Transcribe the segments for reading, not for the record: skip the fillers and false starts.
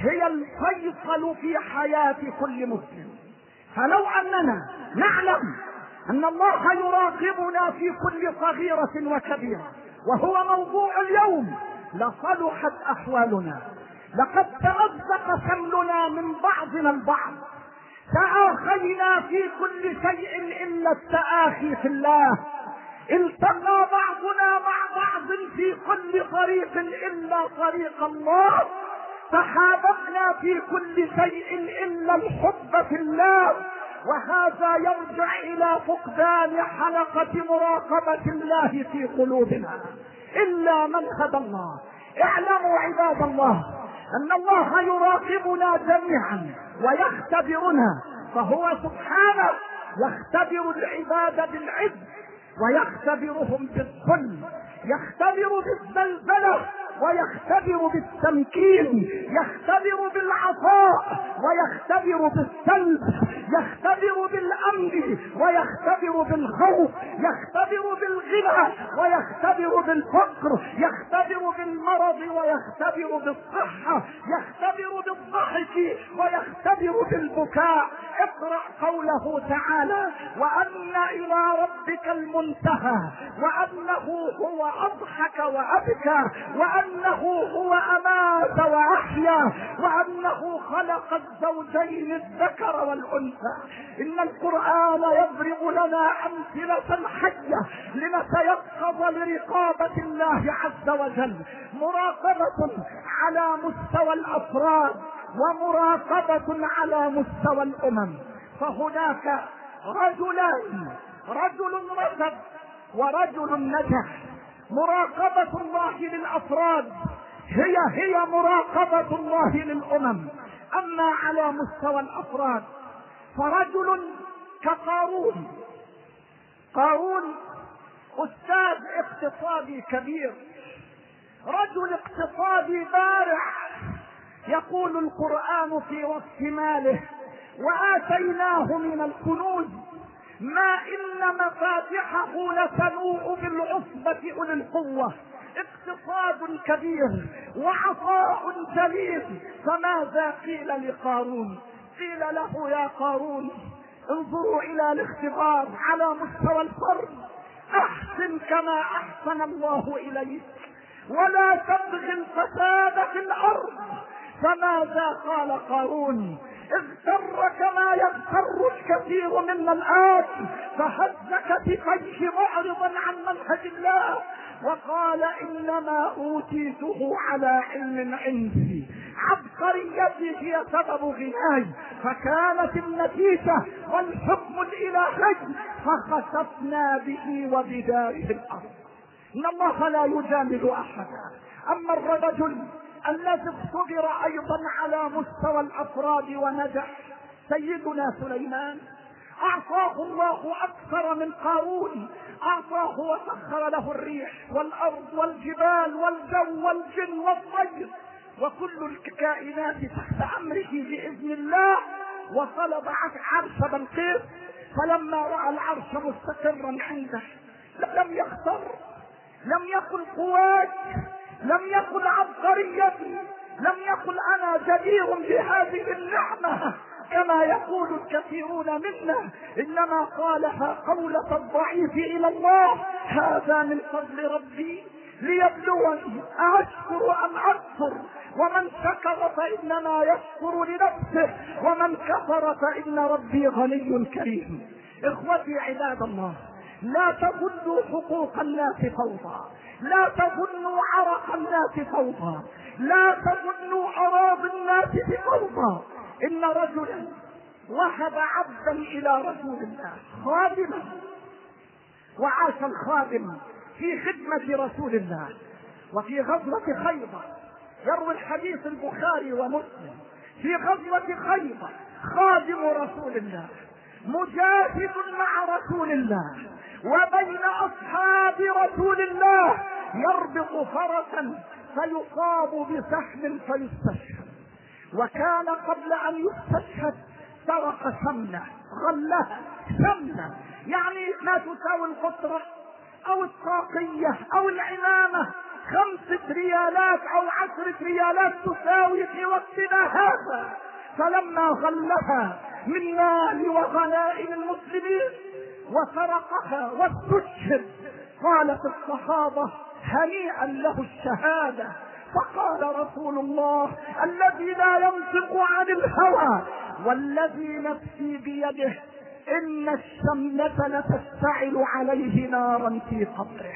هي الفيصل في حياة كل مسلم. فلو أننا نعلم أن الله يراقبنا في كل صغيرة وكبيرة وهو موضوع اليوم لصلحت أحوالنا. لقد تمزق شملنا من بعضنا البعض، تآخينا في كل شيء إلا التآخي في الله، التقى بعضنا مع بعض في كل طريق إلا طريق الله، تحاببنا في كل شيء إلا الحب في الله. وهذا يرجع إلى فقدان حلقة مراقبة الله في قلوبنا إلا من هدى الله. اعلموا عباد الله أن الله يراقبنا جميعا ويختبرنا، فهو سبحانه يختبر العباد بالعز ويختبرهم بالذل، يختبر بالزلزلة ويختبر بالتمكين، يختبر بالعطاء ويختبر بالسلب، يختبر بالأمن ويختبر بالخوف، يختبر بالغنى ويختبر بالفقر، يختبر بالمرض ويختبر بالصحة، يختبر بالضحك ويختبر بالبكاء. اقرأ قوله تعالى: وأن إلى ربك المنتهى، وأنه هو أضحك وأبكى، وأنه هو أمات وأحيا، وأنه خلق الزوجين الذكر والأنثى. إن القرآن يضرب لنا أمثلة حية لنتيقظ لرقابة الله عز وجل. مراقبة على مستوى الأفراد ومراقبة على مستوى الأمم. فهناك رجلان، رجل رشد ورجل نجح. مراقبة الله للأفراد هي مراقبة الله للأمم. أما على مستوى الأفراد فرجل كقارون. قارون أستاذ اقتصادي كبير، رجل اقتصادي بارع. يقول القرآن في وصف ماله: وآتيناه من الكنوز ما إن مفاتحه لتنوء بالعصبة أولي القوة. اقتصاد كبير وعطاء جليل. فماذا قيل لقارون؟ قيل له: يا قارون، انظروا إلى الاختبار على مستوى الفرد، أحسن كما أحسن الله إليك ولا تبغي الفساد في الأرض. فماذا قال قارون؟ اغتر كما يغتر الكثير منا الآن، فهز كتفيه معرضا عن منهج الله وقال: إنما أوتيته على علم عندي، عبقريتي هي سبب غناي. فكانت النتيجة والحكم الإلهي فخسفنا به وبداره الأرض. إن الله لا يجامل أحدا. أما الرجل الذي اختبر أيضا على مستوى الأفراد ونجح، سيدنا سليمان، أعطاه الله أكثر من قارون. أعطاه وسخر له الريح والأرض والجبال والجو والجن والطير وكل الكائنات تحت أمره بإذن الله. وطلب عرش بلقيس، فلما رأى العرش مستقرا عنده لم يختر، لم يقل قوات، لم يقل عبقريتي، لم يقل أنا جدير بهذه النعمة كما يقول الكثيرون منا، إنما قالها قولة الضعيف إلى الله: هذا من فضل ربي ليبلوني أشكر أم أكفر، ومن شكر فإنما يشكر لنفسه ومن كفر فإن ربي غني كريم. إخوتي عباد الله، لا تظنوا حقوق الناس فوضى، لا تظنوا عرق الناس فوضى، لا تظنوا أراضي الناس بفوضى. إن رجلا وهب عبدا إلى رسول الله خادما، وعاش الخادم في خدمة رسول الله. وفي غزوة خيبر، يروي الحديث البخاري ومسلم، في غزوة خيبر خادم رسول الله مجاهد مع رسول الله وبين أصحاب رسول الله يربط فرسا فيصاب بسهم فيستشهد. وكان قبل أن يستشهد سرق شملة، غلها شملة، يعني ما تساوي القطرة أو الطاقية أو العمامة 5 ريالات او 10 ريالات تساوي في وقتنا هذا، فلما غلها من مال وغنائم المسلمين وسرقها واستشهد قالت الصحابة هنيئا له الشهادة. فقال رسول الله الذي لا ينطق عن الهوى والذي نفسي بيده إن الشملة لتشتعل عليه نارا في قبره.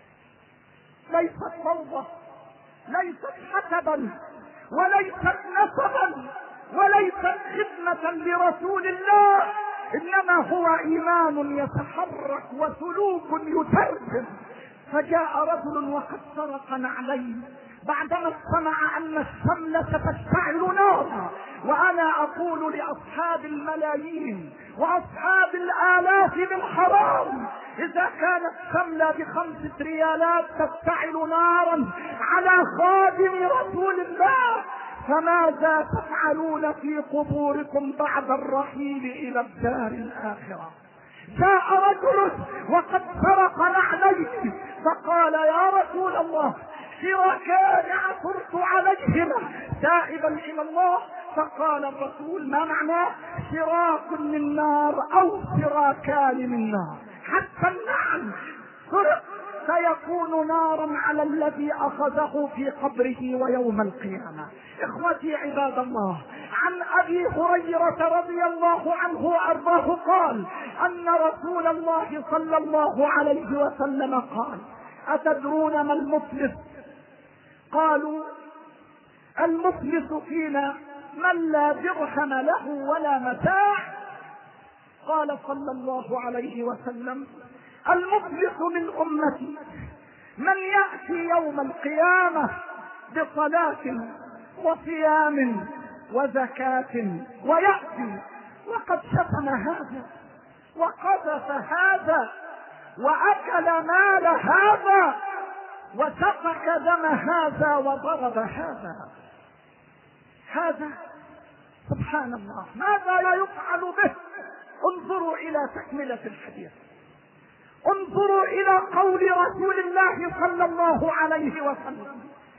ليست فوضى، ليست حسبا، وليست نسبا، وليست خدمة لرسول الله، إنما هو إيمان يتحرك وسلوك يترجم. فجاء رجل وقد سرق نعلين بعدما استمع أن الشملة تشتعل نارا. وأنا أقول لأصحاب الملايين وأصحاب الآلاف من حرام، إذا كانت شملة ب5 ريالات تشتعل نارا على خادم رسول الله، فماذا تفعلون في قبوركم بعد الرحيل إلى الدار الآخرة؟ جاء رجل وقد سرق نعليه فقال يا رسول الله شراكان عثرت عليهما تائبا إلى الله. فقال الرسول ما معناه؟ شراك من نار أو شراكان من نار. حتى النعل سرق سيكون نارا على الذي أخذه في قبره ويوم القيامة. إخوتي عباد الله، عن أبي هريرة رضي الله عنه وأرضاه قال أن رسول الله صلى الله عليه وسلم قال أتدرون ما المفلس؟ قالوا المفلس فينا من لا درهم له ولا متاع. قال صلى الله عليه وسلم المفلس من أمتي من يأتي يوم القيامة بصلاة وصيام وزكاة ويأتي وقد شتم هذا وقذف هذا وأكل مال هذا وسفك دم هذا وضرب هذا. هذا سبحان الله ماذا لا يفعل به؟ انظروا إلى تكملة الحديث، انظروا إلى قول رسول الله صلى الله عليه وسلم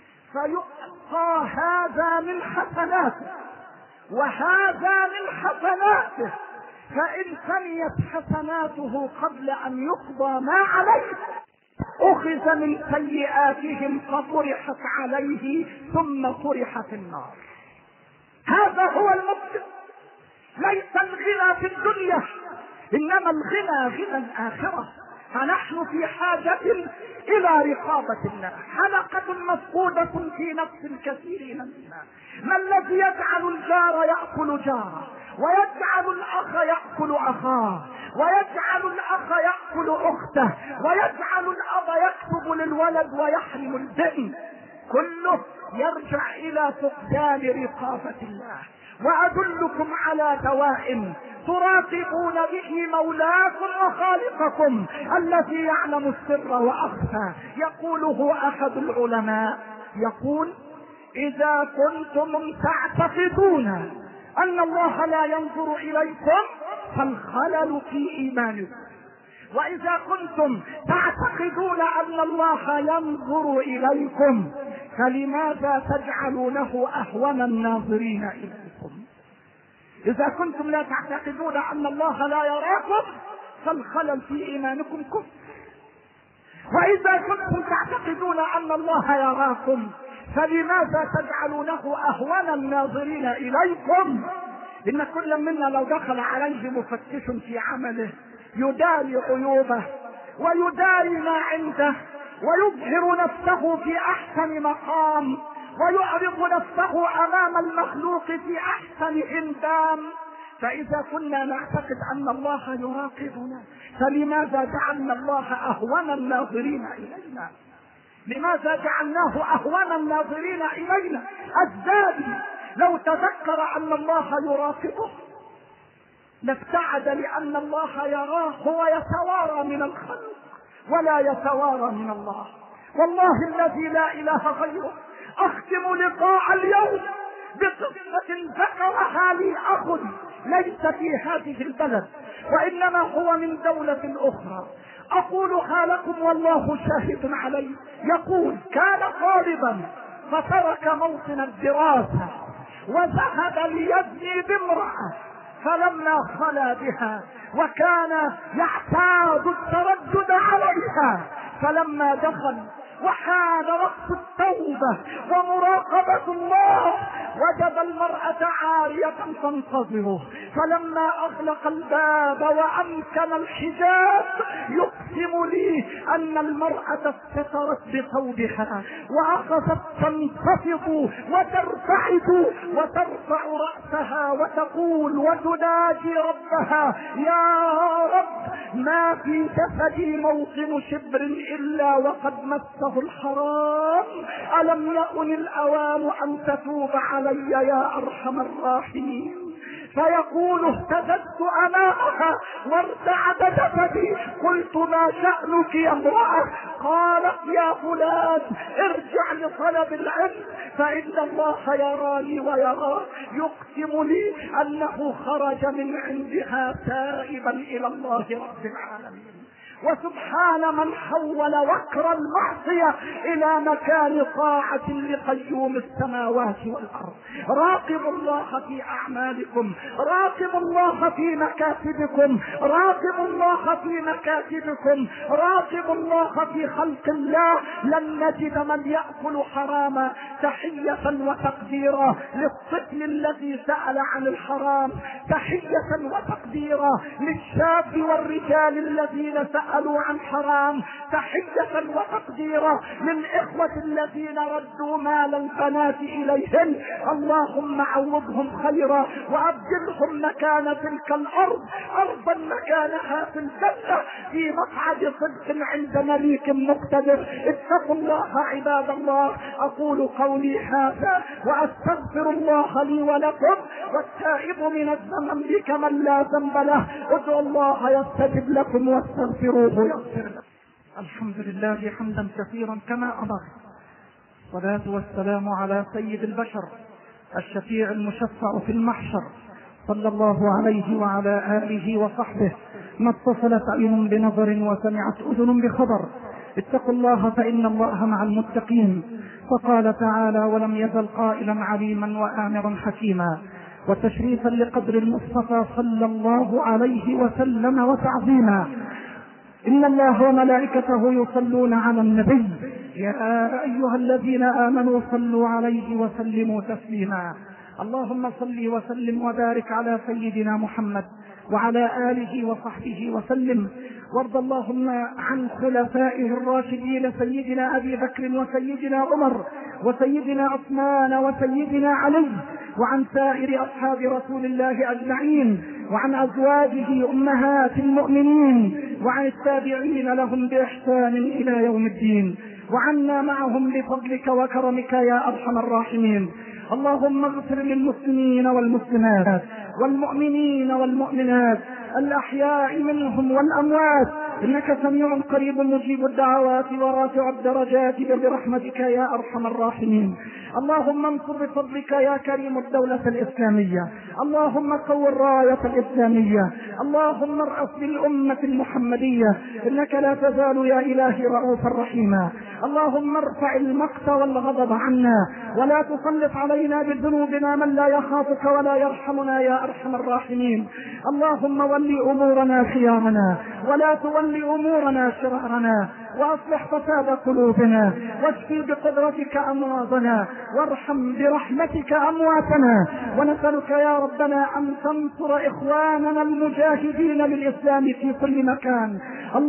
فيؤتى هذا من حسناته وهذا من حسناته، فإن فنيت حسناته قبل أن يقضى ما عليه أخذ من سيئاتهم فطرحت عليه ثم طرحت النار. هذا هو المفسد. ليس الغنى في الدنيا إنما الغنى غنى الآخرة. فنحن في حاجة إلى رقابة الله. حلقة مفقودة في نفس الكثير منا. ما الذي يجعل الجار يأكل جاره، ويجعل الأخ يأكل أخاه، ويجعل الأخ يأكل أخته، ويجعل الأب يكتب للولد ويحرم البن؟ كله يرجع إلى فقدان رقابة الله. وأدلكم على دواء تراقبون به مولاكم وخالقكم الذي يعلم السر وأخفى. يقوله أحد العلماء يقول إذا كنتم تعتقدون أن الله لا ينظر إليكم فالخلل في إيمانكم، وإذا كنتم تعتقدون أن الله ينظر إليكم فلماذا تجعلونه أهون الناظرين إليكم؟ إذا كنتم لا تعتقدون أن الله لا يراكم فالخلل في إيمانكم كفر، وإذا كنتم تعتقدون أن الله يراكم فلماذا تجعلونه أهون الناظرين إليكم؟ إن كل منا لو دخل عليه مفتش في عمله يداري عيوبه ويداري ما عنده ويظهر نفسه في أحسن مقام ويعرض نفسه أمام المخلوق في أحسن إنسان. فإذا كنا نعتقد أن الله يراقبنا فلماذا جعلنا الله أهون الناظرين إلينا؟ لماذا جعلناه أهون الناظرين إلينا؟ أجدادي لو تذكر أن الله يراقبه لابتعد، لأن الله يراه هو يتوارى من الخلق ولا يتوارى من الله. والله الذي لا إله غيره أختم لقاء اليوم بقصة ذكرها لي أخ ليس في هذه البلد وإنما هو من دولة أخرى، أقولها لكم والله شاهد علي. يقول: كان طالبا فترك موطن الدراسة وذهب ليزني بامرأة، فلما خلا بها وكان يعتاد التردد عليها، فلما دخل وحان وقت التوبة ومراقبة الله وجد المرأة عارية تنتظره، فلما أغلق الباب وأمكن الحجاب يقسم لي أن المرأة استترت بثوبها وأخذت تنتفض وترتعد وترفع رأسها وتقول وتناجي ربها: يا رب، ما في جسدي موطن شبر إلا وقد مسه الحرام، ألم يكن الأوان أن تتوب علي يا أرحم الراحمين؟ فيقول: اهتززت أمامها وارتعد جسدي، قلت: ما شأنك يا امرأة؟ قالت: يا فلان، ارجع لطلب العلم فإن الله يراني ويراه. يقسم لي أنه خرج من عندها تائبا إلى الله رب العالمين. وسبحان من حول وكر المعصية إلى مكان طاعة لقيوم السماوات والأرض. راقبوا الله في أعمالكم، راقبوا الله في مكاتبكم، راقبوا الله في مكاتبكم، راقبوا الله في خلق الله. لن نجد من يأكل حراما. تحية وتقديرا للطفل الذي سأل عن الحرام، تحية وتقديرا للشاب والرجال الذين سألوا عن حرام، تحية وتقديرا للإخوة الذين ردوا مال البنات إليهم. اللهم عوضهم خيرا وأبدلهم مكان تلك الأرض أرضا مكانها في الجنة في مقعد صدق عند مليك مقتدر. اتقوا الله عباد الله. أقول قولي هذا وأستغفر الله لي ولكم، والتائب من الذنب كمن لا ذنب له. ادعوا الله يستجب لكم واستغفروه يغفر لكم. الحمد لله حمدا كثيرا كما أمر، والصلاة والسلام على سيد البشر الشفيع المشفع في المحشر، صلى الله عليه وعلى آله وصحبه. ما اتصلت عين بنظر وسمعت أذن بخبر. اتقوا الله فإن الله مع المتقين. فقال تعالى: ولم يزل قائلا عليما وآمرا حكيما. وتشريفا لقدر المصطفى صلى الله عليه وسلم وتعظيما: إن الله وملائكته يصلون على النبي يا أيها الذين آمنوا صلوا عليه وسلموا تسليما. اللهم صل وسلم وبارك على سيدنا محمد وعلى آله وصحبه وسلم. وارض اللهم عن خلفائه الراشدين سيدنا أبي بكر وسيدنا عمر وسيدنا عثمان وسيدنا علي، وعن سائر أصحاب رسول الله أجمعين، وعن أزواجه أمهات المؤمنين، وعن التابعين لهم بإحسان إلى يوم الدين، وعنا معهم بفضلك وكرمك يا أرحم الراحمين. اللهم اغفر للمسلمين والمسلمات والمؤمنين والمؤمنات الأحياء منهم والأموات، إنك سميع قريب مجيب الدعوات ورافع الدرجات برحمتك يا أرحم الراحمين. اللهم انصر بفضلك يا كريم الدولة الإسلامية، اللهم قو الراية الإسلامية، اللهم ارأف بالأمة المحمدية، إنك لا تزال يا إلهي رؤوفا رحيما. اللهم ارفع المقت والغضب عنا، ولا تسلط علينا بذنوبنا من لا يخافك ولا يرحمنا يا أرحم الراحمين. اللهم ول أمورنا خيارنا، ولا تول أمورنا شرارنا، وأصلح فساد قلوبنا، واشفي بقدرتك أمراضنا، وارحم برحمتك أمواتنا. ونسألك يا ربنا أن تنصر إخواننا المجاهدين للإسلام في كل مكان.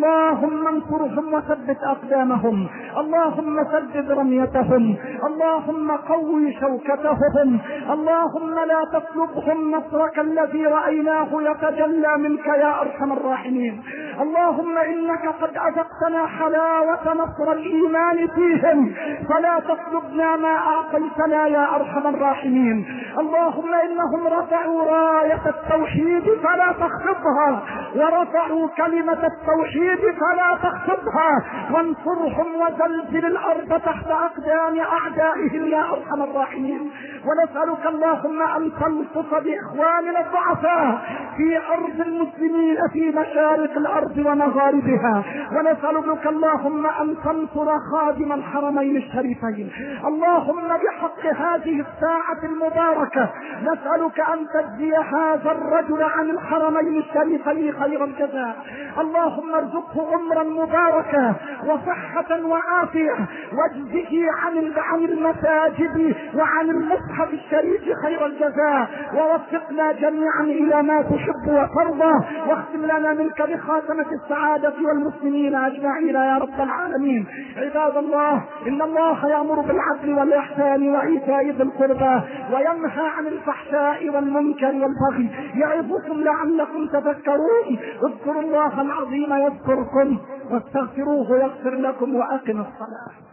اللهم انصرهم وثبت أقدامهم، اللهم سدد رميتهم، اللهم قوي شوكتهم، اللهم لا تسلبهم نصرك الذي رأيناه يتجلى منك يا أرحم الراحمين. اللهم إنك قد أذقتنا حلاوة وحلاوة نصر الإيمان فيهم، فلا تطلبنا ما أعطيتنا يا أرحم الراحمين. اللهم إنهم رفعوا راية التوحيد فلا تخفضها، ورفعوا كلمة التوحيد فلا تخفضها، وانصرهم وزلزل الأرض تحت أقدام أعدائهم يا أرحم الراحمين. ونسألك اللهم أن تلطف بإخواننا الضعفاء في أرض المسلمين في مشارق الأرض ومغاربها، ونسألك اللهم أن تنصر خادم الحرمين الشريفين. اللهم بحق هذه الساعة المباركة نسألك أن تجزي هذا الرجل عن الحرمين الشريفين خير الجزاء. اللهم ارزقه عمرا مباركا وصحة وعافية، واجزه عن المساجد وعن المصحف الشريف خير الجزاء، ووفقنا جميعا إلى ما تحب وترضى، واختم لنا منك بخاتمة السعادة والمسلمين أجمعين يا رب العالمين. عباد الله، إن الله يأمر بالعدل والإحسان وإيتاء ذي القربى وينهى عن الفحشاء والمنكر والبغي، يعظكم لعلكم تذكرون. اذكروا الله العظيم يذكركم، واستغفروه يغفر لكم، وأقم الصلاة.